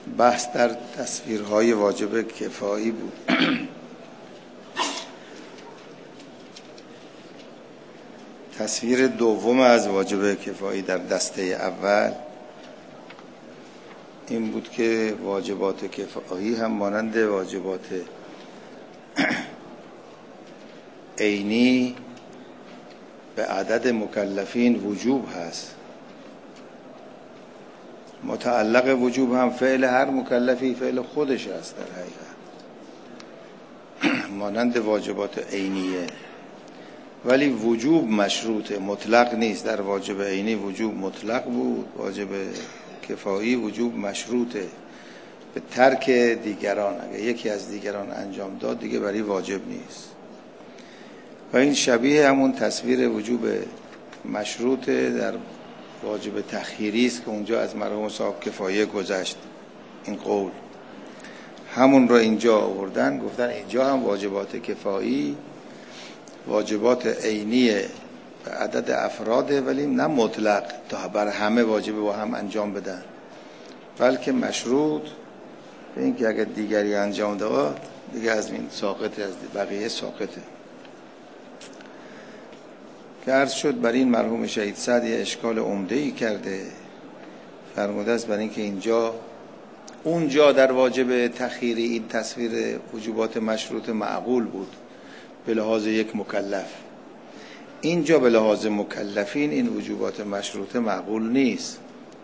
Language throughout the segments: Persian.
بحث در تصویرهای واجب کفایی بود. تصویر دوم از واجب کفایی در دسته اول این بود که واجبات کفایی هم مانند واجبات عینی به عدد مکلفین وجوب هست. متعلق وجوب هم فعل هر مکلفی فعل خودش هست در حقیقت، مانند واجبات عینیه، ولی وجوب مشروط مطلق نیست. در واجب عینی وجوب مطلق بود، واجب کفایی وجوب مشروطه به ترک دیگران. اگه یکی از دیگران انجام داد دیگه برای واجب نیست. و این شبیه همون تصویر وجوب مشروطه در واجب تخییری است که اونجا از مرحوم صاحب کفایه گذشت. این قول همون رو اینجا آوردن، گفتن اینجا هم واجبات کفایی واجبات عینی به عدد افراده، ولی نه مطلق تا بر همه واجب با هم انجام بدن، بلکه مشروط به این که اگر دیگری انجام داد دیگه از این ساقطه، از بقیه ساقطه. که عرض شد بر این مرحوم شهید سعد یه اشکال عمده‌ای کرده، فرموده است بر این که اینجا اونجا در واجب تخییری این تصویر وجوبات مشروط معقول بود به لحاظ یک مکلف، اینجا به لحاظ مکلفین این وجوبات مشروط معقول نیست.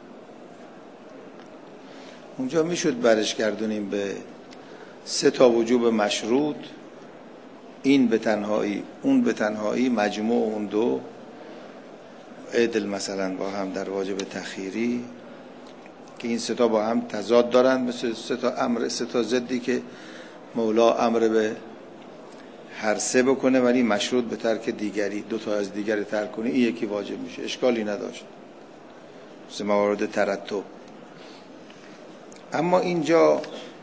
اونجا میشد برش گردونیم به 3 وجوب مشروط، این به تنهایی اون به تنهایی، مجموع اون دو عدل مثلا با هم در واجب تخییری، که این 3 با هم تضاد دارن، مثل 3 امر 3 ضدی که مولا امر به هر 3 بکنه ولی مشروط به ترک دیگری، 2 از دیگری ترک کنه، این یکی واجب میشه، اشکالی نداشت، مثل موارد ترتب. اما اینجا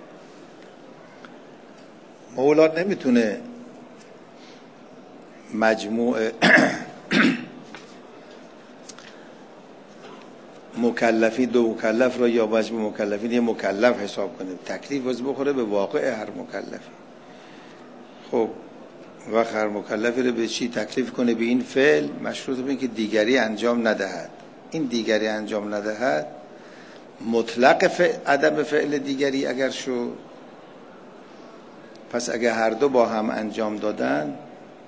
مولا نمیتونه مجموع مکلفی 2 مکلف را یا مجموع مکلفین یه مکلف حساب کنه، تکلیف واسه بخوره به واقع هر مکلفی. خب وقت هر مکلفی رو به چی تکلیف کنه؟ به این فعل مشروط به این که دیگری انجام ندهد. این دیگری انجام ندهد مطلق عدم فعل دیگری اگر شد، پس اگر هر دو با هم انجام دادن،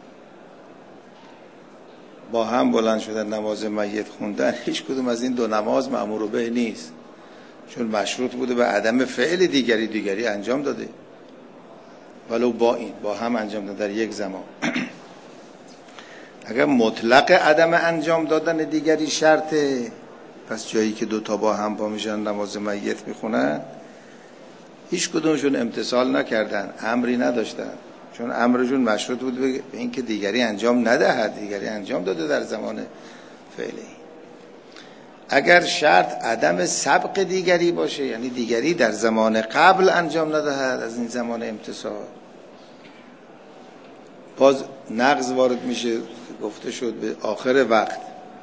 با هم بلند شدن نماز میت خوندن، هیچ کدوم از این 2 نماز مأمور به نیست، چون مشروط بوده به عدم فعل دیگری انجام داده، ولو با هم انجام دادن در یک زمان. اگر مطلق عدم انجام دادن دیگری شرطه، پس جایی که 2 با هم با میشن نماز میت میخونن، هیچ کدومشون امتثال نکردن، امری نداشتن، چون امرشون مشروط بود به این که دیگری انجام ندهد، دیگری انجام داده در زمان فعلی. اگر شرط عدم سبق دیگری باشه، یعنی دیگری در زمان قبل انجام ندهد از این زمان امتثال، باز نقض وارد میشه. گفته شد به آخر وقت،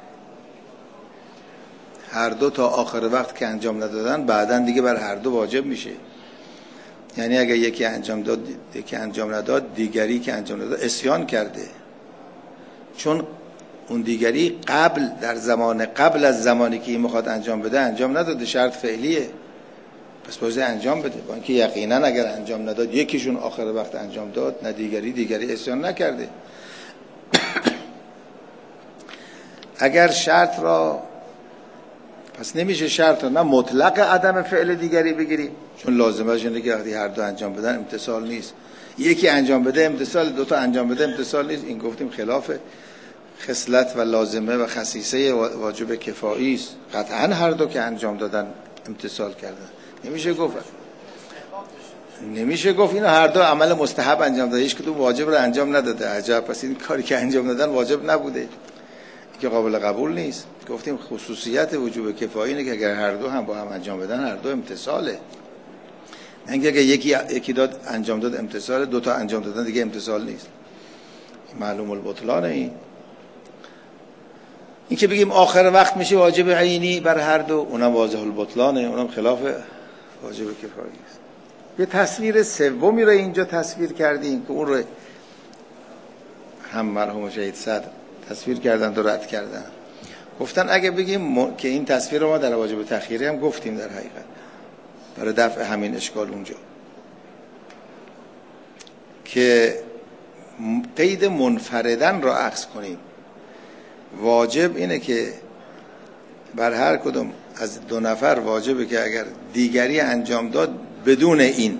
هر 2 تا آخر وقت که انجام ندادن بعدن دیگه بر هر 2 واجب میشه. یعنی اگر یکی انجام داد یکی انجام نداد، دیگری که انجام نداد عصیان کرده، چون اون دیگری قبل در زمان قبل از زمانی که این میخواد انجام بده انجام نداده، شرط فعلیه، پس باید انجام بده. با اینکه یقینا اگر انجام نداد یکیشون آخر وقت انجام داد، نه دیگری عصیان نکرده. اگر شرط را پس نمیشه شرط را نه مطلق عدم فعل دیگری بگیریم، چون لازمش اینه که وقتی هر 2 انجام بدن امتثال نیست، یکی انجام بده امتثال، 2 تا انجام بده امتثال نیست. این گفتیم خلاف خصلت و لازمه و خصیصه واجب کفایی است. قطعا هر 2 که انجام دادن امتثال کردن. نمیشه گفت اینا هر 2 عمل مستحب انجام داده، هیچ کدوم واجب رو انجام نداده. عجب، پس این کاری که انجام دادن واجب نبوده، که قابل قبول نیست. گفتیم خصوصیت وجوب کفایی اینه که اگر هر 2 هم با هم انجام بدن هر 2 امتثاله. نه اینکه اگر یکی داد انجام داد امتثال، 2 تا انجام دادن دیگه امتثال نیست. معلوم البطلانه. این که بگیم آخر وقت میشه واجب عینی بر هر 2، اونم واضح البطلانه، اونم خلاف واجب کفایی است. یه تصویر سومی رو اینجا تصویر کردیم که اون رو هم مرحوم شهید صدر تصویر کردن و رد کردن. گفتن اگه بگیم که این تصویر رو ما در واجب تأخیری هم گفتیم در حقیقت برای دفع همین اشکال اونجا، که قید منفردن را عکس کنیم. واجب اینه که بر هر کدوم از دو نفر واجبه که اگر دیگری انجام داد بدون این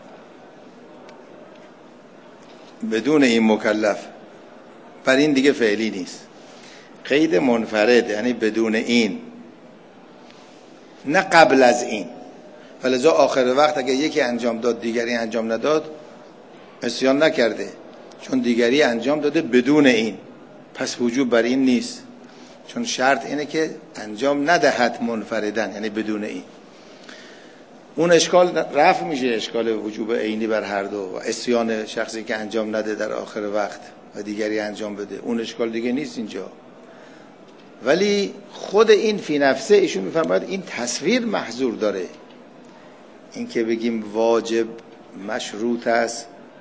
مکلف، بر این دیگه فعلی نیست. قید منفرد یعنی بدون این، نه قبل از این. ولذا آخر وقت اگر یکی انجام داد دیگری انجام نداد عصیان نکرده، چون دیگری انجام داده بدون این، پس وجوب بر این نیست، چون شرط اینه که انجام ندهد منفردن، یعنی بدون این. اون اشکال رفع میشه، اشکال وجوب عینی بر هر دو و عصیان شخصی که انجام نده در آخر وقت و دیگری انجام بده، اون اشکال دیگه نیست اینجا. ولی خود این فی نفسه ایشون میفرماید این تصویر محظور داره. این که بگیم واجب مشروط است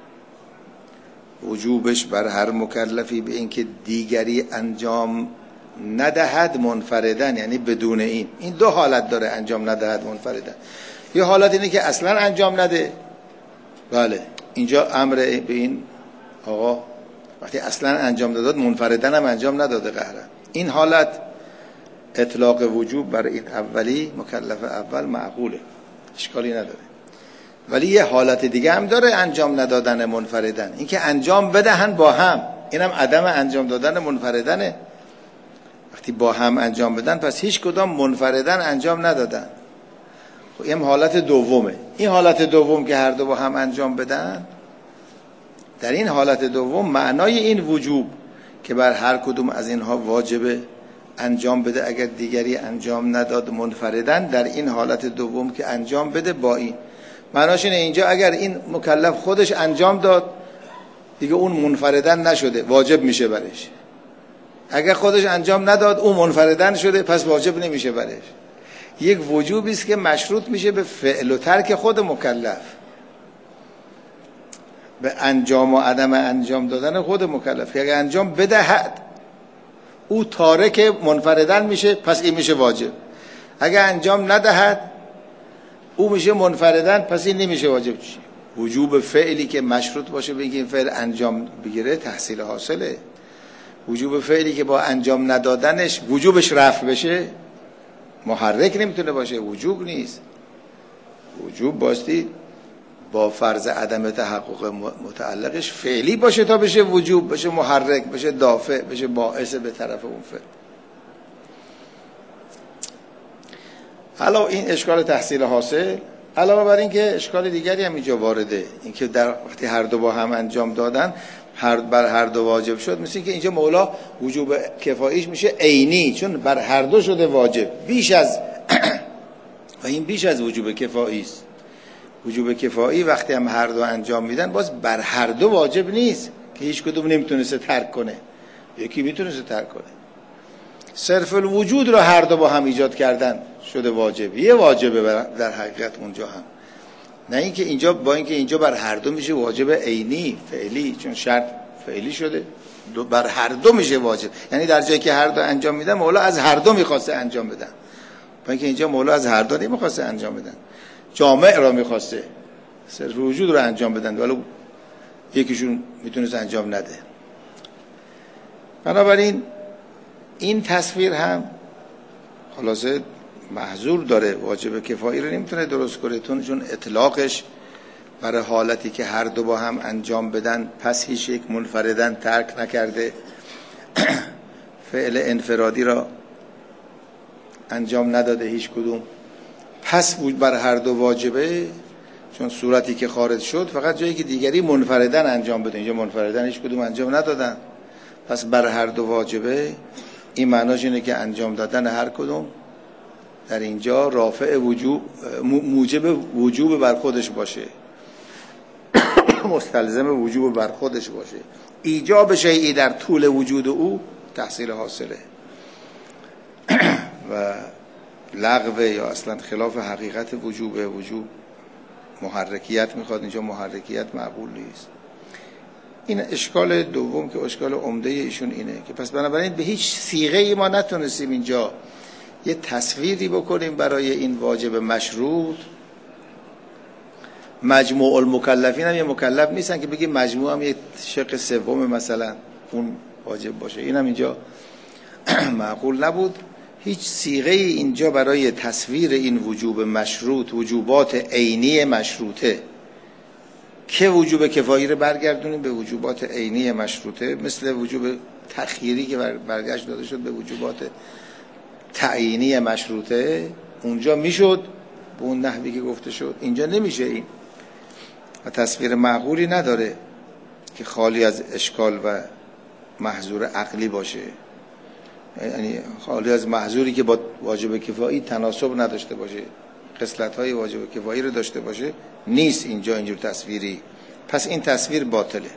وجوبش بر هر مکلفی به این که دیگری انجام ندهد منفردن، یعنی بدون این دو حالت داره انجام ندهد منفردن. یه حالت اینه که اصلا انجام نده، بله اینجا امر به این آقا وقتی اصلا انجام داد منفردن هم انجام نداده قهرن، این حالت اطلاق وجوب بر این اولی مکلف اول معقوله، اشکالی نداره. ولی یه حالت دیگه هم داره انجام ندادن منفردن، این که انجام بدهن با هم، اینم عدم انجام دادن منفردنه. وقتی با هم انجام بدن پس هیچ کدام منفردن انجام ندادن. این حالت دومه. این حالت دوم که هر دو با هم انجام بدن، در این حالت دوم معنای این وجوب که بر هر کدوم از اینها واجبه انجام بده اگر دیگری انجام نداد منفردن، در این حالت دوم که انجام بده با این معناش اینه اینجا اگر این مکلف خودش انجام داد دیگه اون منفردن نشده، واجب میشه برش. اگر خودش انجام نداد اون منفردن شده، پس واجب نمیشه برش. یک وجوبی است که مشروط میشه به فعل و ترک خود مکلف، به انجام و عدم انجام دادن خود مکلف. که اگر انجام بدهد او تارک منفردن میشه، پس این میشه واجب. اگر انجام ندهد او میشه منفردن، پس این نمیشه واجب. وجوب فعلی که مشروط باشه به اینکه این فعل انجام بگیره تحصیل حاصله. وجوب فعلی که با انجام ندادنش وجوبش رفع بشه محرک نمیتونه باشه، وجوب نیست. وجوب باستی با فرض عدم تحقق متعلقش فعلی باشه تا بشه وجوب، بشه محرک، بشه دافع، بشه باعث به طرف اون فعل. حالا این اشکال تحصیل حاصل، علاوه بر این که اشکال دیگری هم اینجا وارده، این که در وقتی هر دو با هم انجام دادن بر هر دو واجب شد، مثل که اینجا مولا وجوب کفاییش میشه عینی، چون بر هر دو شده واجب، بیش از و این بیش از وجوب کفایی است. وجوب کفایی وقتی هم هر دو انجام میدن باز بر هر دو واجب نیست که هیچ کدوم نمیتونسته ترک کنه، یکی میتونسته ترک کنه. صرف الوجود رو هر دو با هم ایجاد کردن شده واجب، یه واجبه در حقیقت اونجا هم، نه اینکه اینجا با اینکه اینجا بر هر دو میشه واجب عینی فعلی، چون شرط فعلی شده بر هر دو میشه واجب. یعنی در جایی که هر دو انجام میدن مولا از هر دو میخواسته انجام بدن، با اینکه اینجا مولا از هر دو نمیخواسته انجام بدن، جامع را میخواسته صرف وجود رو انجام بدن، ولی یکیشون میتونست انجام نده. بنابراین این تصویر هم خلاصه محظور داره، واجب کفایی رو نمیتونه درست کنه، چون اطلاقش برای حالتی که هر دو با هم انجام بدن، پس هیچ یک منفردن ترک نکرده، فعل انفرادی را انجام نداده هیچ کدوم، پس بر هر دو واجبه، چون صورتی که خارج شد فقط جایی که دیگری منفردن انجام بده، اینجا منفردن هیچ کدوم انجام ندادن، پس بر هر دو واجبه. این معناش اینه که انجام دادن هر کدوم در اینجا رافع وجوب، موجب وجوب بر خودش باشه، مستلزم وجوب بر خودش باشه. ایجاب شیئی در طول وجود او تحصیل حاصله و لغو یا اصلا خلاف حقیقت وجوب محرکیت میخواد، اینجا محرکیت معقول نیست. این اشکال دوم که اشکال عمده ایشون اینه که پس بنابراین به هیچ صیغه ای ما نتونستیم اینجا یه تصویری بکنیم برای این واجب مشروط. مجموع المکلفین هم یه مکلف نیستن که بگیم مجموع هم یه شق سوم مثلا اون واجب باشه، این هم اینجا معقول نبود. هیچ صیغه ای اینجا برای تصویر این وجوب مشروط، وجوبات عینی مشروطه که وجوب کفایی رو برگردونیم به وجوبات عینی مشروطه، مثل وجوب تخییری که برگشت داده شد به وجوبات تعیینی مشروطه، اونجا میشد به اون نحوی که گفته شد. اینجا نمیشه این و تصویر معقولی نداره که خالی از اشکال و محظور عقلی باشه، یعنی خالی از محظوری که با واجب کفایی تناسب نداشته باشه، خصلت‌های واجب کفایی رو داشته باشه، نیست اینجا اینجور تصویری. پس این تصویر باطله.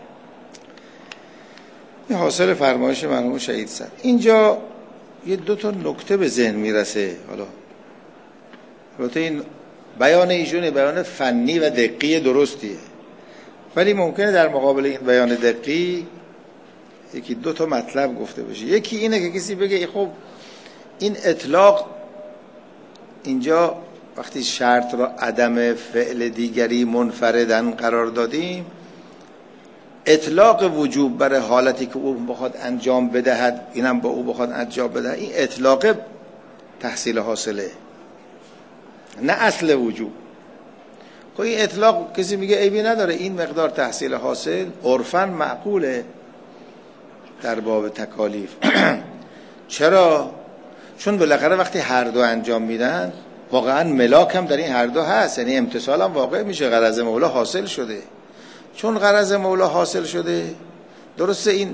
این حاصل فرمایش مرحوم شهید صدر. اینجا یه دو تا نکته به ذهن میرسه. حالا البته این بیان ایشونه بیان فنی و دقیق درستیه، ولی ممکنه در مقابل این بیان دقیق یکی دو تا مطلب گفته بشه. یکی اینه که کسی بگه خب این اطلاق اینجا وقتی شرط را عدم فعل دیگری منفردن قرار دادیم، اطلاق وجوب برای حالتی که او بخواد انجام بدهد، اینم با او بخواد انجام بدهد، این اطلاق تحصیل حاصله نه اصل وجوب. خب این اطلاق کسی میگه عیبی نداره، این مقدار تحصیل حاصل عرفاً معقوله در باب تکالیف. چرا؟ چون بالاخره وقتی هر دو انجام میدن واقعا ملاک هم در این هر دو هست، یعنی امتثال هم واقع میشه، غرض مولا حاصل شده. چون غرض مولا حاصل شده، درسته این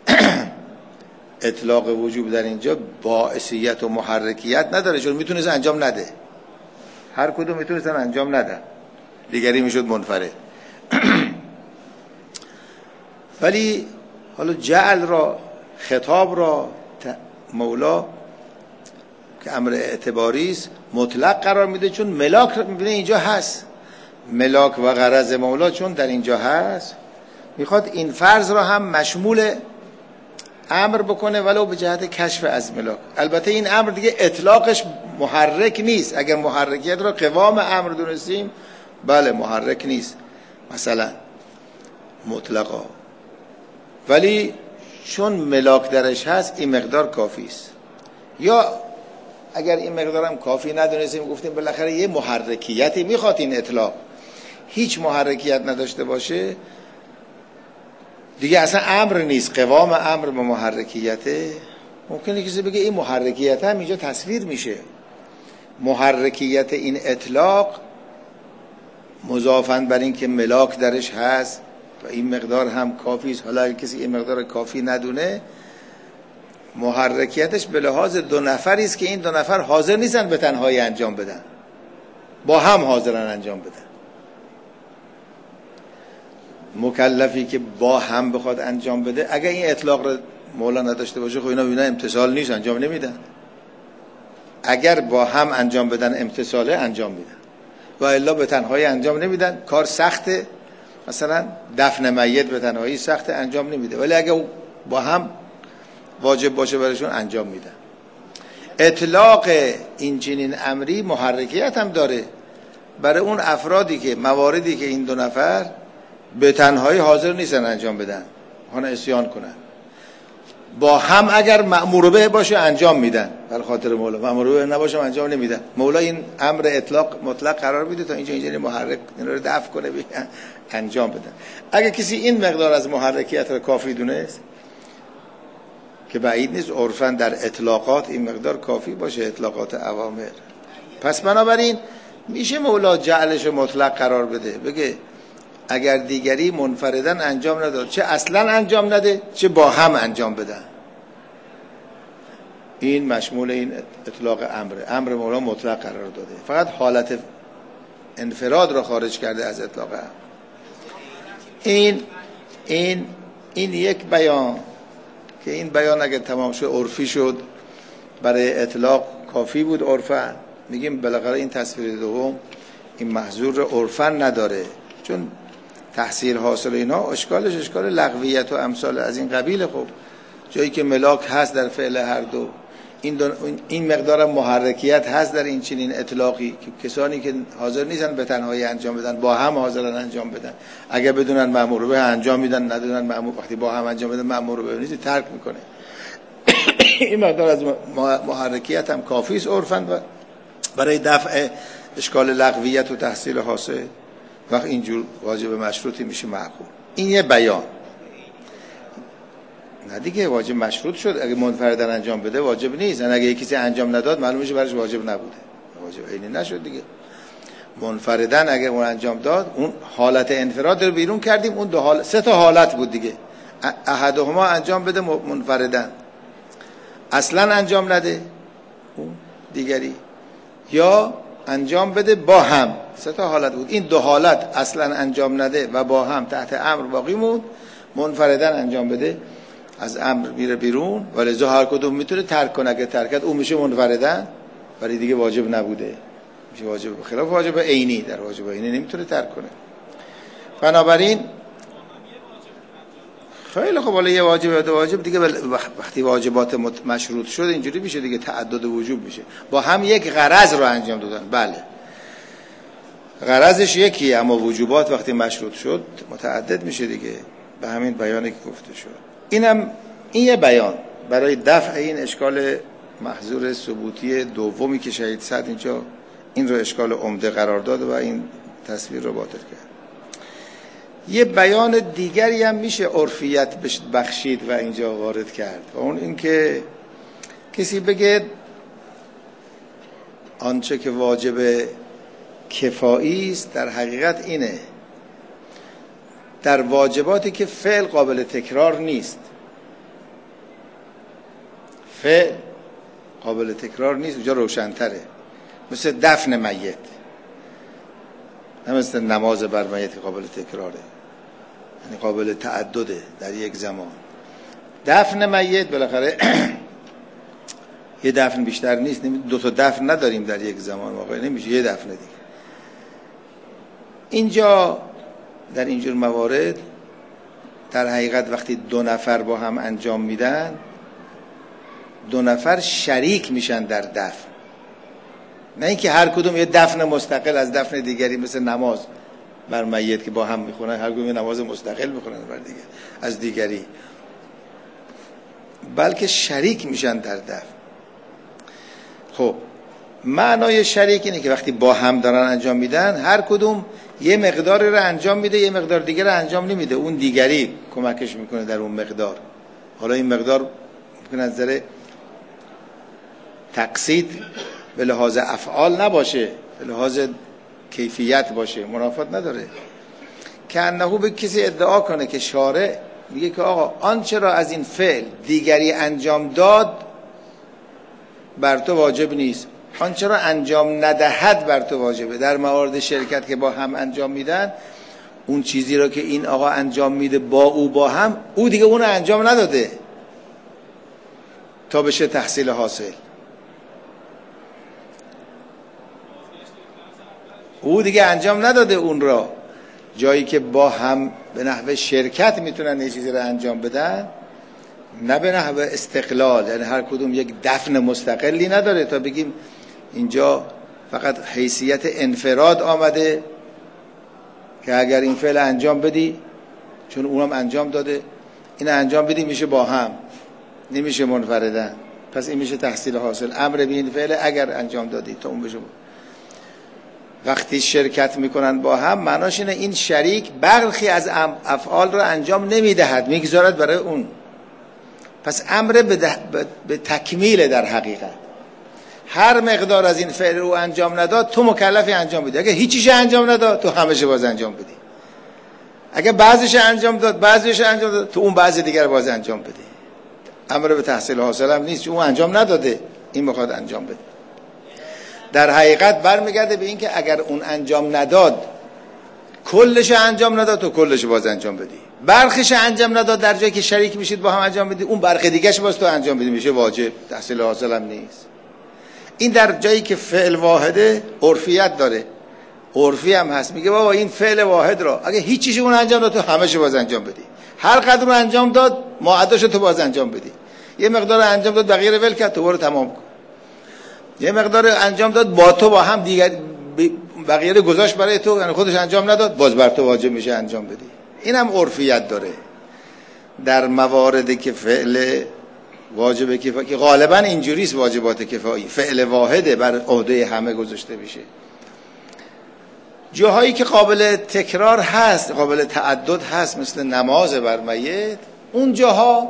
اطلاق وجوب در اینجا باعثیت و محرکیت نداره، چون میتونست انجام نده، هر کدوم میتونستن انجام نده، دیگری میشد منفرد. ولی حالا جعل را، خطاب را مولا که امر اعتباری است مطلق قرار میده، چون ملاک میبینه اینجا هست، ملاک و غرض مولا چون در اینجا هست، میخواد این فرض را هم مشمول امر بکنه ولو به جهت کشف از ملاک. البته این امر دیگه اطلاقش محرک نیست، اگر محرکیت را قوام امر دونستیم بله محرک نیست مثلا مطلقا، ولی چون ملاک درش هست این مقدار کافی است. یا اگر این مقدار هم کافی ندونستیم گفتیم بالاخره یه محرکیتی میخواد این اطلاق، هیچ محرکیت نداشته باشه دیگه اصلا امر نیست، قوام امر به محرکیته. ممکنه کسی بگه این محرکیت هم اینجا تصویر میشه، محرکیت این اطلاق مضافاً بر این که ملاک درش هست و این مقدار هم کافی است. حالا اگر کسی این مقدار کافی ندونه، محرکیتش به لحاظ دو نفری است که این دو نفر حاضر نیستن به تنهایی انجام بدن، با هم حاضرن انجام بدن. مکلفی که با هم بخواد انجام بده، اگر این اطلاق رو مولا نداشته باشه خب اینا امتثال نیست، انجام نمیدن. اگر با هم انجام بدن امتثاله انجام میدن، و الا به تنهایی انجام نمیدن، کار سخته، مثلا دفن میت به تنهایی سخته انجام نمیده، ولی اگر با هم واجب باشه برایشون انجام میدن. اطلاق این چنین امری محرکیت هم داره برای اون افرادی که مواردی که این دو نفر به تنهایی حاضر نیستن انجام بدن، خانه اسیان کنن، با هم اگر مأمور به باشه انجام میدن، برای خاطر مولا. مأمور به نباشه انجام نمیدن. مولا این امر اطلاق مطلق قرار میده تا اینجا محرک این رو دفع کنه انجام بدن. اگر کسی این مقدار از محرکیت رو کافی دونست که بعید نیست عرفاً در اطلاقات این مقدار کافی باشه، اطلاقات اوامر، پس بنابراین میشه مولا جعلش مطلق قرار بده، بگه اگر دیگری منفردن انجام نداد، چه اصلا انجام نده چه با هم انجام بدن، این مشمول این اطلاق امر مولا مطلق قرار داده، فقط حالت انفراد را خارج کرده از اطلاق امر. این یک بیان که این بیان اگر تمام شد عرفی شد، برای اطلاق کافی بود عرفاً، میگیم بالاخره این تصویر دوم این محظور عرفاً نداره، چون تحصیل حاصل اینا اشکالش اشکال لغویت و امثال از این قبیل. خب جایی که ملاک هست در فعل هر دو، این مقدار محرکیت هست در این چنین اطلاقی که کسانی که حاضر نیستن به تنهایی انجام بدن با هم حاضرن انجام بدن. اگه بدونن مأمور به انجام میدن، ندونن مأمور وقتی با هم انجام بدن مأمور به نیست ترک میکنه. این مقدار از محرکیت هم کافی است عرفاً برای دفع اشکال لغویت و تحصیل حاصل. وقت اینجور واجب مشروطی میشه معقول. این یه بیان. نه دیگه واجب مشروط شد، اگه منفردن انجام بده واجب نیست، اگه یکی کسی انجام نداد معلوم میشه برایش واجب نبوده، واجب عینی نشد دیگه. منفردن اگه اون انجام داد، اون حالت انفراد رو بیرون کردیم، اون دو حالت، سه تا حالت بود دیگه. احدهما انجام بده منفردن، اصلا انجام نده اون دیگری، یا انجام بده با هم. سه تا حالت بود. این دو حالت اصلا انجام نده و با هم تحت امر باقی موند. منفردن انجام بده از امر میره بیرون، ولی ظاهر هر کدوم میتونه ترک کنه. اگه ترکت اون میشه منفردن، ولی دیگه واجب نبوده، میشه واجب، خلاف واجب عینی. در واجب عینی نمیتونه ترک کنه. بنابراین خیلی خب، حالا یه واجب دو واجب دیگه، وقتی واجبات مشروط شد اینجوری میشه دیگه، تعدد وجوب میشه. با هم یک غرض رو انجام دادن، بله غرضش یکیه، اما وجوبات وقتی مشروط شد متعدد میشه دیگه. به همین بیانی که گفته شد. این یه بیان برای دفع این اشکال محظور ثبوتی دومی که شهید سعد اینجا این رو اشکال عمده قرار داد و این تصویر رو باطل کرد. یه بیان دیگری هم میشه عرفیت بخشید و اینجا وارد کرد، و اون این که کسی بگه آنچه که واجب کفایی است در حقیقت اینه، در واجباتی که فعل قابل تکرار نیست، فعل قابل تکرار نیست، اونجا روشن‌تره، مثل دفن میت، نه مثل نماز بر میت قابل تکراره، یعنی قابل تعدده در یک زمان. دفن میت بالاخره یه دفن بیشتر نیست، دو تا دفن نداریم در یک زمان، واقعا نمیشه یه دفن دیگه. اینجا در اینجور موارد در حقیقت وقتی دو نفر با هم انجام میدن، دو نفر شریک میشن در دفن، نه اینکه هر کدوم یه دفن مستقل از دفن دیگری، مثل نماز بر میت که با هم میخونن، هر کدوم یه نماز مستقل میخونن بر دیگه از دیگری، بلکه شریک میشن در دفن. خب معنای شریک اینه که وقتی با هم دارن انجام میدن، هر کدوم یه مقداری رو انجام میده، یه مقدار دیگه رو انجام نمیده، اون دیگری کمکش میکنه در اون مقدار. حالا این مقدار به نظر تقصید به لحاظ افعال نباشه، به لحاظ کیفیت باشه، منافات نداره. که انهو به کسی ادعا کنه که شارع میگه که آقا آنچه را از این فعل دیگری انجام داد بر تو واجب نیست، آنچه را انجام ندهد بر تو واجبه. در موارد شرکت که با هم انجام میدن، اون چیزی را که این آقا انجام میده با او با هم، او دیگه اون انجام نداده تا بشه تحصیل حاصل، او دیگه انجام نداده اون را. جایی که با هم به نحو شرکت میتونن یه چیزی را انجام بدن، نه به نحو استقلال، یعنی هر کدوم یک دفن مستقلی نداره تا بگیم اینجا فقط حیثیت انفراد آمده که اگر این فعل انجام بدی، چون اونم انجام داده، این انجام بدی میشه با هم، نمیشه منفردن، پس این میشه تحصیل حاصل. امر به این فعل اگر انجام دادی تا اون بشه. وقتی شرکت میکنن با هم، معناش اینه این شریک برخی از افعال رو انجام نمیدهد، میگذارد برای اون. پس امر به تکمیل. در حقیقت هر مقدار از این فعل رو انجام نداد تو مکلفی انجام بدی. اگه هیچیش انجام نداد تو همه‌ش باز انجام بدی. اگه بعضیش انجام داد بعضیش انجام داد تو اون بعضی دیگر باز انجام بدی. امر به تحصیل حاصل هم نیست، اون انجام نداده این میخواد انجام بده. در حقیقت برمیگرده به این که اگر اون انجام نداد، کلش انجام نداد تو کلش باز انجام بدی. برخش انجام نداد در جایی که شریک میشید با هم انجام بدی، اون برخ دیگه‌ش باز تو انجام بدی، میشه واجب، تحصیل حاصل هم نیست. این در جایی که فعل واحده عرفیت داره، عرفی هم هست. میگه بابا این فعل واحد را اگه هیچ چیزی اون انجام داد تو همه شو باز انجام بدی، هر قدر رو انجام داد معداش تو باز انجام بدی. یه مقدار انجام داد بقیه رو ول کرد تو برو تمام کن. یه مقدار انجام داد با تو با هم دیگر بقیه رو گذاشت برای تو، یعنی خودش انجام نداد باز بر تو واجب میشه انجام بدی. اینم عرفیت داره در مواردی که فعل واجب کفایی، که غالبا اینجوریست واجبات کفایی فعل واحده بر عهده همه گذاشته میشه. جاهایی که قابل تکرار هست، قابل تعدد هست، مثل نماز بر میت، اونجاها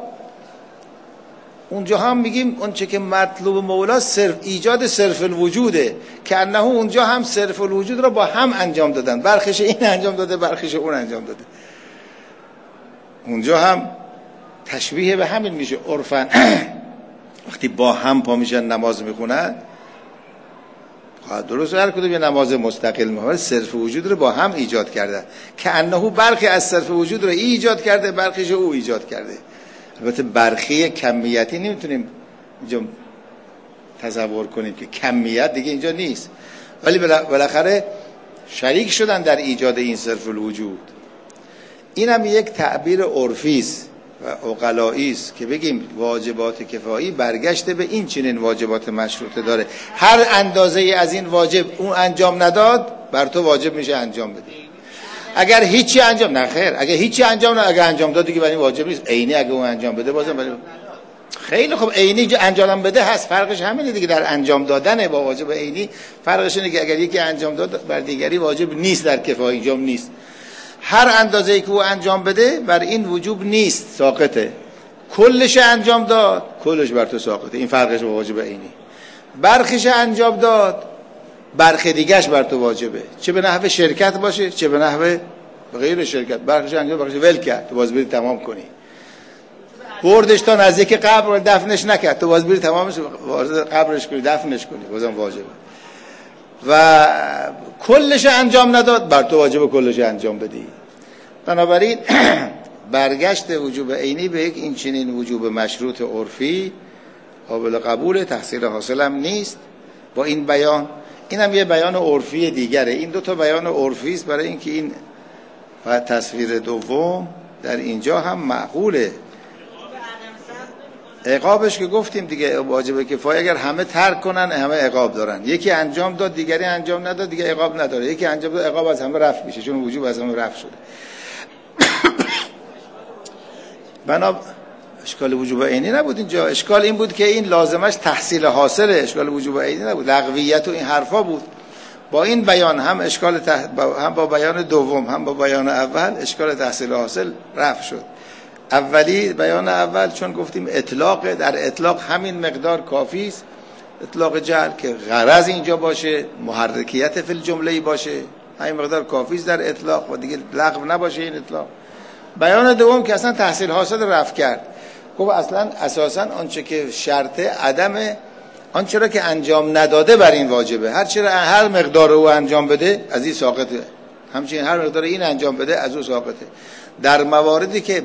هم میگیم اون چه که مطلوب مولا صرف ایجاد صرف الوجوده، که انه اونجا هم صرف الوجود را با هم انجام دادن، برخیش این انجام داده برخیش اون انجام داده. اونجا هم تشبیه به همین میشه عرفاً. وقتی با هم پا میشن نماز میخونن، درست هر کدوم یه نماز مستقل میخونه، صرف وجود رو با هم ایجاد کرده، که انه برخی از صرف وجود رو ایجاد کرده برخیش او ایجاد کرده. البته برخی کمیتی نمیتونیم اینجا تصور کنیم که کمیت دیگه اینجا نیست، ولی بالاخره شریک شدن در ایجاد این صرف الوجود. این هم یک تعبیر عرفی است و عقلایی است که بگیم واجبات کفایی برگشته به این چنین واجبات مشروطه داره. هر اندازه از این واجب اون انجام نداد بر تو واجب میشه انجام بدی. اگر هیچی انجام نخیر، اگر هیچی انجام نه، اگر انجام داد دیگه برای واجب نیست. عینی اگه اون انجام بده بازم برای خیلی خوب عینی انجام بده هست، فرقش همینه دیگه. در انجام دادن با واجب عینی فرقش اینه که اگر یکی انجام داد بر دیگری واجب نیست، در کفایی انجام نیست. هر اندازه‌ای که او انجام بده بر این وجوب نیست، ساقطه. کلش انجام داد کلش بر تو ساقطه. این فرقش با واجب عینی. برخیش انجام داد برخی دیگه‌اش بر تو واجبه، چه به نحو شرکت باشه چه به نحو غیر شرکت. برخیش انجام برخیش ول کرد تو باز بری تمام کنی. بردش تا نزدیک قبر دفنش نکرد تو باز بری تمامش قبرش کنی دفنش کنی، بازم واجبه. و کلش انجام نداد بر تو واجب کلش انجام بدی. بنابراین برگشت وجوب عینی به یک این چنین وجوب مشروط عرفی قابل قبول، تحصیل حاصل هم نیست با این بیان. اینم یه بیان عرفی دیگره. این دو تا بیان عرفی است برای اینکه این تصویر دوم در اینجا هم معقوله. عقابش که گفتیم دیگه واجب کفایه اگر همه ترک کنن همه عقاب دارن. یکی انجام داد دیگری انجام نداد دیگه عقاب نداره. یکی انجام داد عقاب از همه رفع میشه، چون وجوب از همه رفع شده. بنا اشکال وجوب عینی نبود اینجا، اشکال این بود که این لازمش تحصیل حاصله، اشکال وجوب عینی نبود، لغویت و این حرفا بود. با این بیان هم اشکال هم با بیان دوم هم با بیان اول اشکال تحصیل حاصل رفع شد. اولی بیان اول چون گفتیم اطلاق، در اطلاق همین مقدار کافی است، اطلاق جعل که غرض اینجا باشه، محرکیت فی الجمله باشه، همین مقدار کافی است در اطلاق و دیگه لغو نباشه این اطلاق. بیان دوم که اصلا تحصیل حاصل رفع کرد، گفت اصلا اساسا آنچه که شرط عدم آنچه را که انجام نداده بر این واجبه، هر مقدار او انجام بده از این ساقطه، همچنین هر مقدار این انجام بده از او ساقطه. در مواردی که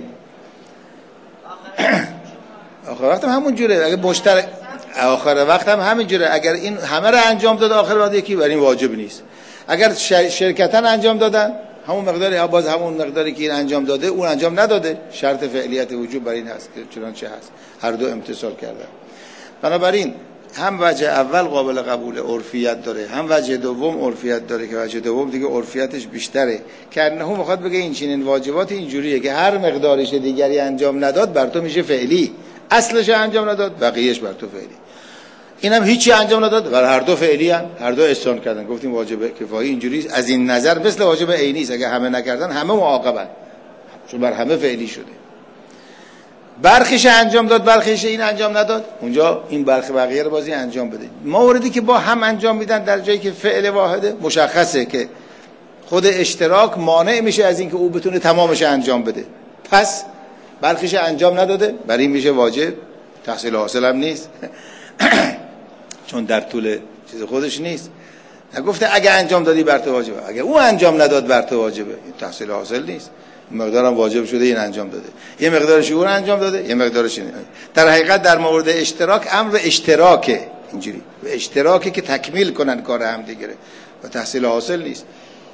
آخر وقت هم همون جوره، اگه مشترک آخر وقت هم همین جوره، اگر این همه را انجام داد آخر وقت یکی بر این واجب نیست. اگر شرکتا انجام دادن همون مقداری، باز همون مقداری که این انجام داده اون انجام نداده، شرط فعلیت وجوب بر این هست که چنانچه هست، هر دو امتثال کردن. بنابراین هم وجه اول قابل قبول عرفیت داره، هم وجه دوم عرفیت داره که وجه دوم دیگه عرفیتش بیشتره، که انه میخواد بگه این چنین واجبات اینجوریه که هر مقدارش دیگری انجام نداد بر تو میشه فعلی، اصلش انجام نداد بقیهش بر تو فعلی. اینم هیچی انجام نداد بر هر دو فعلی هم، هر دو احسان کردن. گفتیم واجب کفایی اینجوری از این نظر مثل واجب عینی است، اگه همه نکردن همه معاقبن چون بر همه فعلی شده. برخیش انجام داد برخیش این انجام نداد، اونجا این برخی بقیه رو بازی انجام بده. مواردی که با هم انجام میدن در جایی که فعل واحده مشخصه که خود اشتراک مانع میشه از اینکه او بتونه تمامش انجام بده، پس برخیش انجام نداده برای این میشه واجب، تحصیل حاصل هم نیست چون در طول چیز خودش نیست. نگفته اگه انجام دادی بر تو واجبه، اگه او انجام نداد بر تو واجبه، این تحصیل حاصل نیست. مقدارم واجب شده این انجام داده، یه مقدارش اون انجام داده، یه مقدارش این. در حقیقت در مورد اشتراک امر اشتراکه، اینجوری اشتراکی که تکمیل کنن کار هم دیگره و تحصیل حاصل نیست.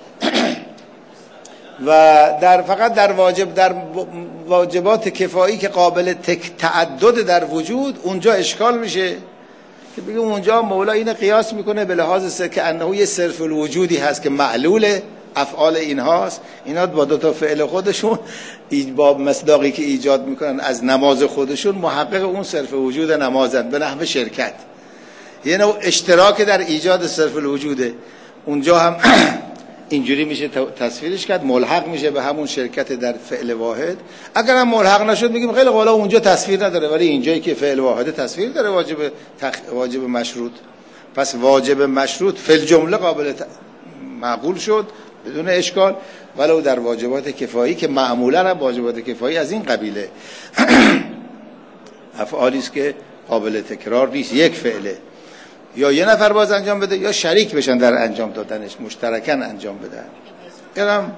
و فقط در واجبات کفایی که قابل تعدد در وجود اونجا اشکال میشه که بگیم اونجا مولا اینو قیاس میکنه به لحاظ که انه یه صرف الوجودی هست که معلول افعال اینهاست، اینا با دو تا فعل خودشون با مصداقی که ایجاد میکنن از نماز خودشون محقق اون صرف وجود نمازن به نحو شرکت، یه نوع اشتراک در ایجاد صرف الوجوده. اونجا هم اینجوری میشه تصویرش کرد، ملحق میشه به همون شرکت در فعل واحد. اگر هم ملحق نشد میگیم خیلی قالا اونجا تصویر نداره، ولی اینجایی که فعل واحد تصویر داره واجب مشروط. پس واجب مشروط فی الجمله قابل معقول شد بدون اشکال، ولو در واجبات کفایی که معمولا هم واجبات کفایی از این قبیله افعالی است که قابل تکرار نیست، یک فعله یا یه نفر باز انجام بده یا شریک بشن در انجام دادنش، مشترکاً انجام بدن. اینم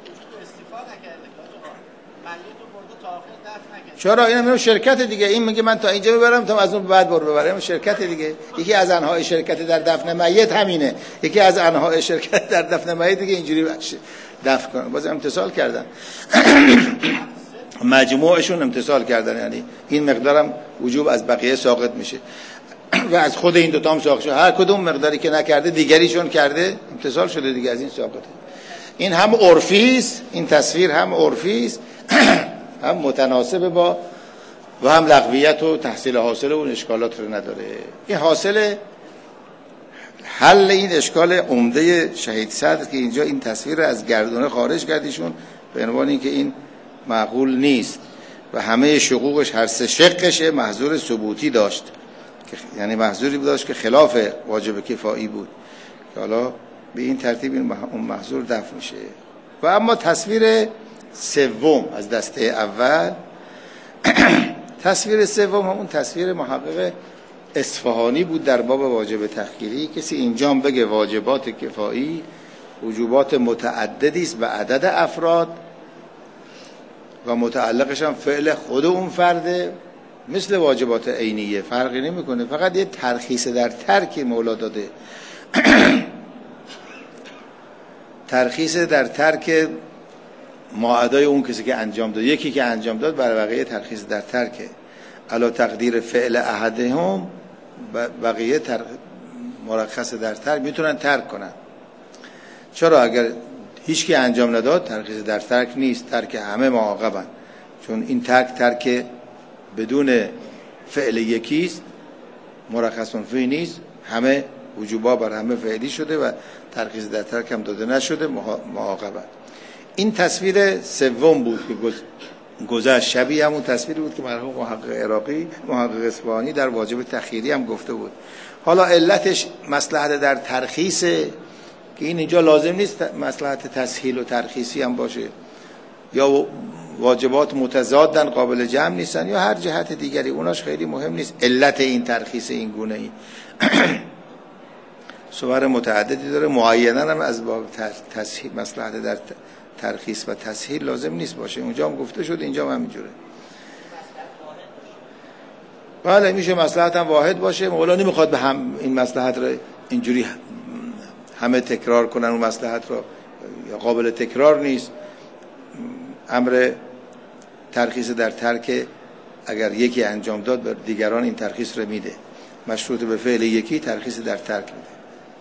چرا اینم شرکت دیگه، این میگه من تا اینجا ببرم تا از اون بعد برو ببرم، شرکت دیگه. یکی از انواع شرکت در دفن میت همینه، یکی از انواع شرکت در دفن میت دیگه اینجوری دفن کنن، باز امتثال کردن مجموعشون امتثال کردن، یعنی این مقدارم وجوب از بقیه ساقط میشه و از خود این دوتا هم ساقط شده، هر کدوم مقداری که نکرده دیگریشون کرده امتثال شده دیگه، از این ساقطه. این هم عرفی است، این تصویر هم عرفی است هم متناسب با و هم لغویت و تحصیل حاصل و اون اشکالات رو نداره. این حاصل حل این اشکال عمده شهید صدر که اینجا این تصویر رو از گردونه خارج کردیشون به عنوان اینکه این معقول نیست و همه شقوقش هر سه شقش محظور ثبوتی داشت، یعنی محظوری داشت که خلاف واجب کفایی بود که حالا به این ترتیب اون محظور دفع میشه. و اما تصویر سوم از دسته اول تصویر سوم همون تصویر محقق اصفهانی بود در باب واجب تخییری. کسی اینجا بگه واجبات کفایی وجوبات متعددی است به عدد افراد و متعلقش هم فعل خود اون فرده، مثل واجبات عینیه فرقی نمیکنه، فقط یه ترخیص در ترک مولا داده ترخیص در ترک معادای اون کسی که انجام داد، یکی که انجام داد بر بقیه ترخیص در ترکه، علا تقدیر فعل احدهم بقیه مرخص در ترک میتونن ترک کنن. چرا؟ اگر هیچ کی انجام نداد ترخیص در ترک نیست، ترک همه معاقبن، چون این ترک بدون فعل یکیست، مرخص فی نیست، همه وجوبا بر همه فعلی شده و ترخیص در ترک هم داده نشده، معاقبن. این تصویر سوم بود که گذشت، شبیه همون تصویری بود که مرحوم محقق عراقی محقق اصفهانی در واجب تخییری هم گفته بود. حالا علتش مصلحت در ترخیصه که این اینجا لازم نیست مصلحت تسهیل و ترخیصی هم باشه، یا واجبات متضادن قابل جمع نیستن، یا هر جهت دیگری، اوناش خیلی مهم نیست. علت این ترخیص این گونه ای صور متعددی داره، معیناً هم از باب تسهیل مصلحت در ترخیص و تسهیل لازم نیست باشه، اونجا هم گفته شد اینجا هم همینجوره. بله میشه مصلحت هم واحد باشه، مولا نمیخواد به هم این مصلحت رو اینجوری همه تکرار کنن، اون مصلحت رو یا قابل تکرار نیست. امر ترخیص در ترک اگر یکی انجام داد بر دیگران این ترخیص رو میده، مشروط به فعل یکی ترخیص در ترک میده.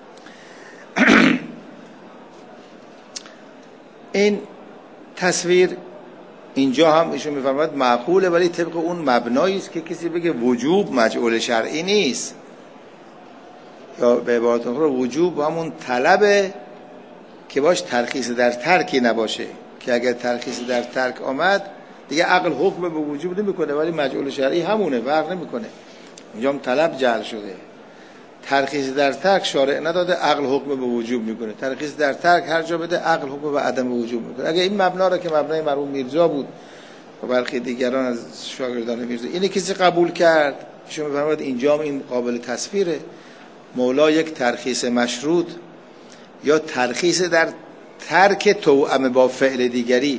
این تصویر اینجا هم ایشون میفرماید معقوله، ولی طبق اون مبنایی است که کسی بگه وجوب مجعول شرعی نیست، یا به عبارت اخرى وجوب همون طلبه که باش ترخیص در ترکی نباشه، که اگر ترخیص در ترک آمد دیگه عقل حکم به وجوب نمیکنه، ولی مجعول شرعی همونه، فرق نمیکنه. اینجا هم طلب جعل شده، ترخیص در ترک شارع نداده، عقل حکم به وجوب میکنه. ترخیص در ترک هر جا بده عقل حکم به عدم وجوب میکنه. اگه این مبنا را که مبنای مرحوم میرزا بود و برخی دیگران از شاگردان میرزا اینه کسی قبول کرد، شما میفرمایید اینجا این قابل تصویره. مولا یک ترخیص مشروط یا ترخیص در ترک توأم با فعل دیگری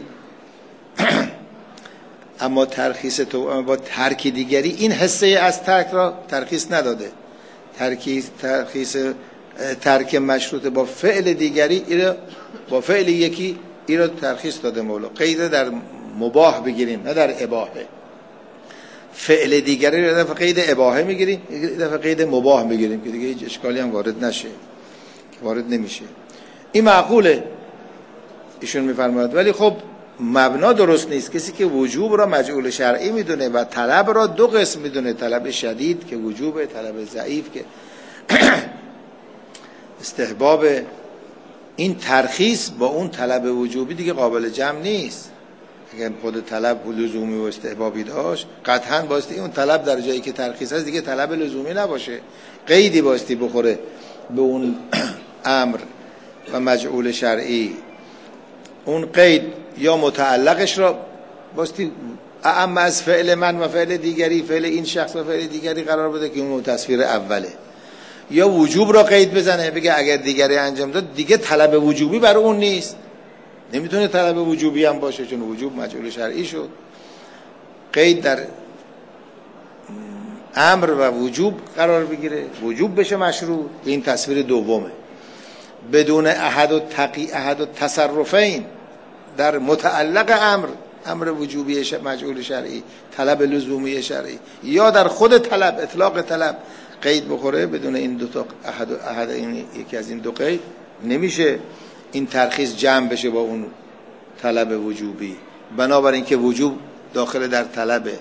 اما ترخیص توأم با ترک دیگری این حصه از ترک را ترخیص نداده، ترک مشروط با فعل دیگری، با فعل یکی این رو ترخیص داده مولا. قید در مباح بگیریم نه در اباحه. فعل دیگری رو دفعه قید اباحه میگیریم، دفعه قید مباح میگیریم که دیگه هیچ اشکالی هم وارد نشه، وارد نمیشه. این معقوله ایشون میفرماید، ولی خب مبنا درست نیست. کسی که وجوب را مجعول شرعی میدونه و طلب را دو قسم میدونه، طلب شدید که وجوبه، طلب ضعیف که استحباب، این ترخیص با اون طلب وجوبی دیگه قابل جمع نیست. اگر خود طلب لزومی و استحبابی داشت قطعاً باستی اون طلب در جایی که ترخیص هست دیگه طلب لزومی نباشه، قیدی باستی بخوره به اون امر و مجعول شرعی. اون قید یا متعلقش را باستی اعم از فعل من و فعل دیگری، فعل این شخص و فعل دیگری قرار بده که اون تصویر اوله، یا وجوب را قید بزنه بگه اگر دیگری انجام داد دیگه طلب وجوبی برای اون نیست، نمیتونه طلب وجوبی هم باشه چون وجوب مجعول شرعی شد. قید در امر و وجوب قرار بگیره، وجوب بشه مشروط، این تصویر دومه. بدون احد و تصرفین در متعلق امر وجوبی مجعول شرعی، طلب لزومی شرعی، یا در خود طلب اطلاق طلب قید بخوره، بدون این دو تا احد این یکی از این دو قید نمیشه این ترخیص جمع بشه با اون طلب وجوبی. بنابراین که وجوب داخل در طلبه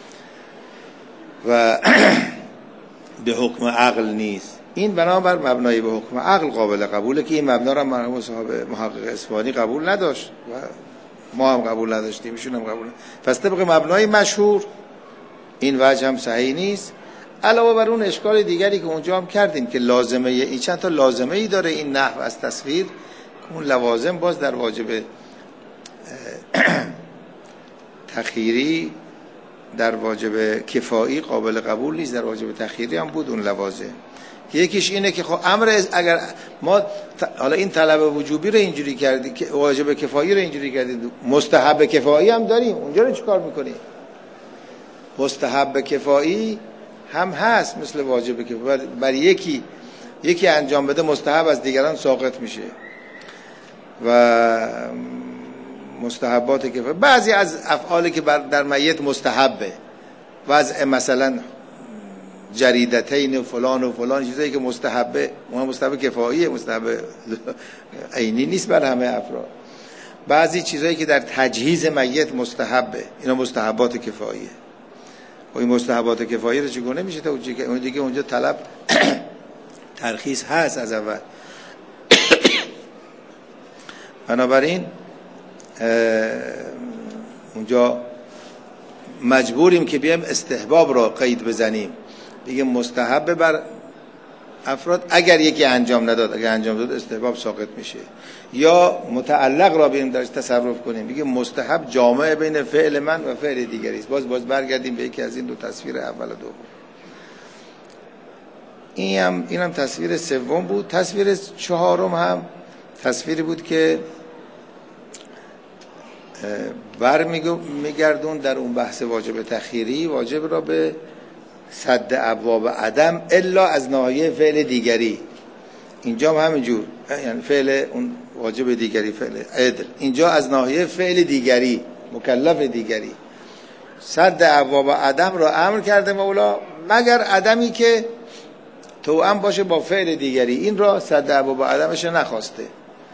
و به حکم عقل نیست. این بنابر مبنای به حکم عقل قابل قبوله که این مبنا را مرحوم صاحب محقق اصفهانی قبول نداشت و ما هم قبول نداشتیم، ایشون هم قبول نداشت. پس طبق مبنای مشهور این وجه هم صحیح نیست. علاوه بر اون اشکال دیگری که اونجا هم کردیم که لازمه، این چند تا لازمه ای داره این نحو از تصویر، اون لوازم باز در واجب تخییری، در واجب کفایی قابل قبول نیست، در واجب تخییری هم بود اون لوازم. یکیش اینه که خب امر اگر ما حالا این طلب وجوبی رو اینجوری کردیم که واجب کفایی رو اینجوری کردیم، مستحب کفایی هم داریم، اونجا رو چیکار میکنیم؟ مستحب کفایی هم هست مثل واجب کفایی، بر یکی انجام بده مستحب از دیگران ساقط میشه. و مستحبات کفایی بعضی از افعالی که در میت مستحبه، وضع مثلا جریدتین و فلان چیزایی که مستحبه، اون مستحب کفاییه، مستحب عینی نیست بر همه افراد. بعضی چیزایی که در تجهیز میت مستحبه، اینا مستحبات کفاییه. و این مستحبات کفایی رو چگونه میشه توجیه کرد؟ اون دیگه اونجا طلب ترخیص هست از اول. بنابراین اونجا مجبوریم که بیایم استحباب را قید بزنیم، دیگه مستحب بر افراد اگر یکی انجام نداد، اگر انجام داد استحباب ساقط میشه. یا متعلق را بیایم درش تصرف کنیم، بگیم مستحب جامع بین فعل من و فعل دیگری است. باز برگردیم به یکی از این دو تصویر اول و دوم. اینم تصویر سوم بود. تصویر چهارم هم تصویری بود که میگردون در اون بحث واجب تخییری، واجب را به سد ابواب عدم الا از ناحیه فعل دیگری. اینجا هم همینجور، یعنی فعل اون واجب دیگری، فعل عدل، اینجا از ناحیه فعل دیگری، مکلف دیگری. سد ابواب عدم را امر کرده مولا، مگر عدمی که توأم باشه با فعل دیگری، این را سد ابواب عدمش نخواسته.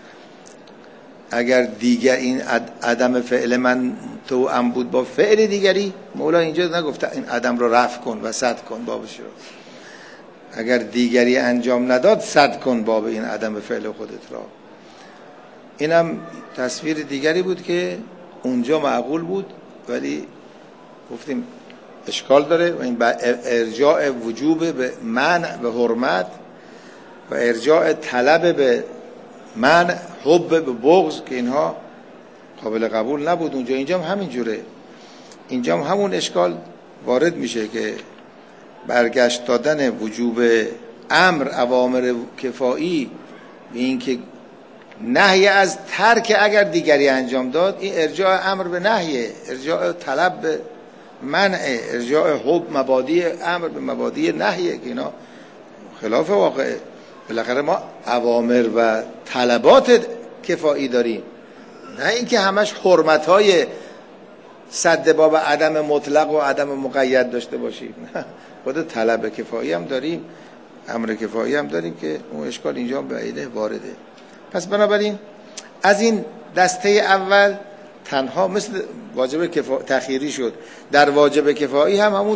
اگر دیگر این عدم فعل من توأم بود با فعل دیگری، مولا اینجا نگفته این عدم رو رفع کن و سد کن بابش رو. اگر دیگری انجام نداد سد کن باب این عدم فعل خودت را. اینم تصویر دیگری بود که اونجا معقول بود، ولی گفتیم اشکال داره و این ارجاع وجوب به منع به حرمت و ارجاع طلب به منع حب به بغض که اینها قابل قبول نبود اونجا. اینجا هم همین جوره، اینجا هم همون اشکال وارد میشه که برگشت دادن وجوب امر اوامر کفایی به این که نهی از ترک اگر دیگری انجام داد، این ارجاع امر به نهیه، ارجاع طلب به منع، ارجاع حب مبادی امر به مبادی نهیه که اینا خلاف واقعه. بالاخره ما اوامر و طلبات کفایی داریم، نه اینکه همش حرمت‌های سد باب عدم مطلق و عدم مقید داشته باشیم. نه، خود طلب کفایی هم داریم، امر کفایی هم داریم که اون اشکال اینجا به عینه وارده. پس بنابراین از این دسته اول تنها مثل واجب تأخیری شد، در واجب کفایی هم همون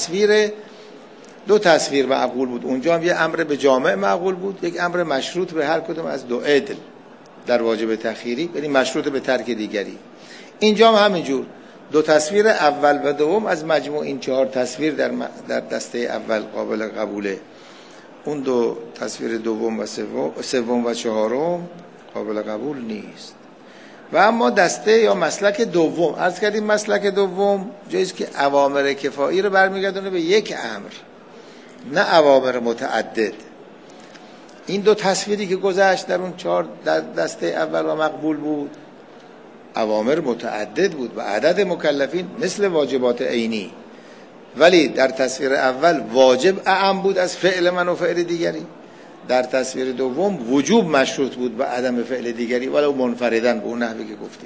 دو تصویر معقول بود. اونجا هم یه امر به جامع معقول بود، یک امر مشروط به هر کدوم از دو عدل در واجب تأخیری، یعنی مشروط به ترک دیگری. اینجا هم همینجور دو تصویر اول و دوم از مجموع این 4 تصویر در دسته اول قابل قبوله. اون دو تصویر دوم و سوم و چهارم قابل قبول نیست. و اما دسته یا مسلک دوم، عرض کردیم مسلک دوم جاییست که اوامر کفایی رو برمیگردونه به یک امر، نه اوامر متعدد. این دو تصویری که گذشت در اون 4 دسته اول و مقبول بود، اوامر متعدد بود و عدد مکلفین مثل واجبات عینی، ولی در تصویر اول واجب اعم بود از فعل من و فعل دیگری، در تصویر دوم وجوب مشروط بود به عدم فعل دیگری ولو منفردن به اون نحوی که گفتیم.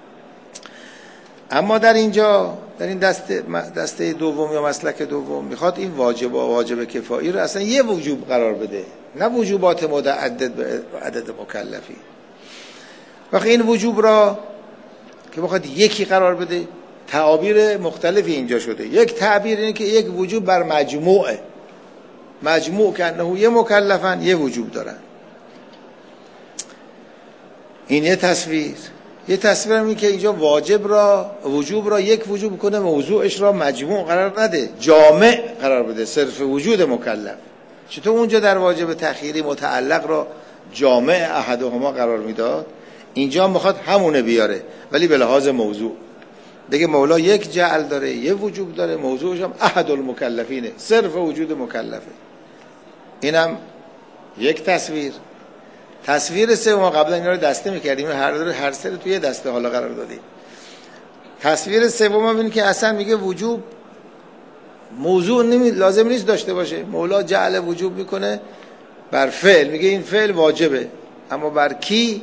اما در اینجا در این دسته دوم یا مسلک دوم میخواد این واجب کفایی رو اصلا یه وجوب قرار بده، نه وجوبات متعدد به عدد مکلفی. وقتی این وجوب را که بخواد یکی قرار بده، تعابیر مختلفی اینجا شده. یک تعبیر اینه که یک وجوب بر مجموعه، مجموع که انه یه مکلفن یه وجوب دارن. این یه تصویر. یه تصویر هم این که اینجا وجوب را یک وجوب کنه، موضوعش را مجموع قرار نده، جامع قرار بده، صرف وجود مکلف. چطور اونجا در واجب تأخیری متعلق را جامع احدهما قرار میداد، اینجا میخواد همونه بیاره ولی به لحاظ موضوع. بگه مولا یک جعل داره، یه وجوب داره، موضوعش هم احد المکلفینه، صرف وجود مکلفه. اینم یک تصویر. تصویر سوم قبلا اینا رو دسته میکردیم، هر سه رو توی دسته حالا قرار دادیم. تصویر سوم هم این که اصلا میگه وجوب موضوع لازم نیست داشته باشه. مولا جعل وجوب میکنه بر فعل، میگه این فعل واجبه، اما بر کی؟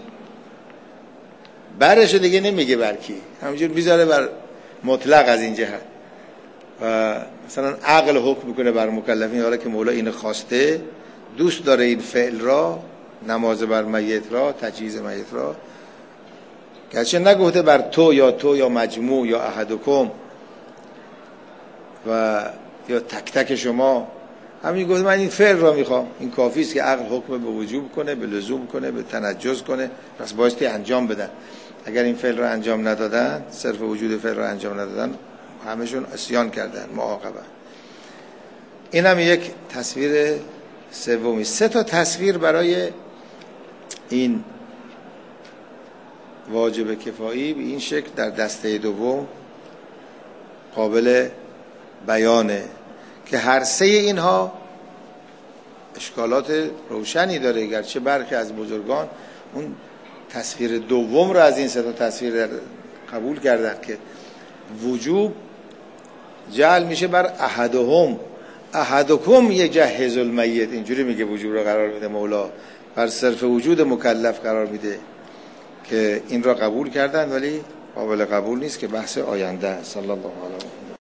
برش دیگه نمیگه بر کی، همینجور میذاره بر مطلق از این جهت. و مثلا عقل حکم میکنه بر مکلفین، حالا که مولا این خواسته، دوست داره این فعل را، نماز بر میت را، تجهیز میت را، گرچه نگفته بر تو یا مجموع یا احدکم و یا تک تک شما، همین گفته من این فعل را میخوام. این کافی است که عقل حکم به وجوب کنه، به لزوم کنه، به تنجز کنه، پس بایستی انجام بدن. اگر این فعل را انجام ندادن، صرف وجود فعل را انجام ندادن، همشون عصیان کردن، معاقبه. این هم یک تصویر سومی. 3 تا تصویر برای این واجب کفایی به این شکل در دسته دوم قابل بیانه که هر 3 اینها اشکالات روشنی داره، گرچه برخی از بزرگان اون تصویر دوم رو از این 3 تا تصویر قبول کردن که وجوب جعل میشه بر احدکم یجهز المیت، اینجوری میگه وجوب رو قرار میده مولا، بر صرف وجود مکلف قرار میده، که این را قبول کردن ولی قابل قبول نیست که بحث آینده. صلی الله علیه و